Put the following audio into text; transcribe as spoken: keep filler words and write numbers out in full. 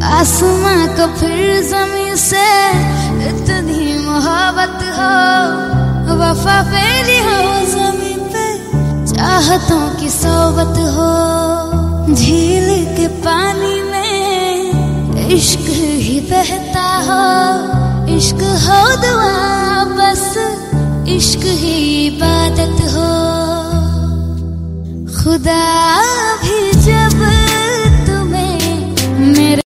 आसमां को फिर जमीन से इतनी मोहब्बत हो, वफा फैली हो जमीन पे, चाहतों की सोबत हो। झील के पानी में इश्क ही बहता हो, इश्क हो दुआ बस, इश्क ही इबादत हो। खुदा भी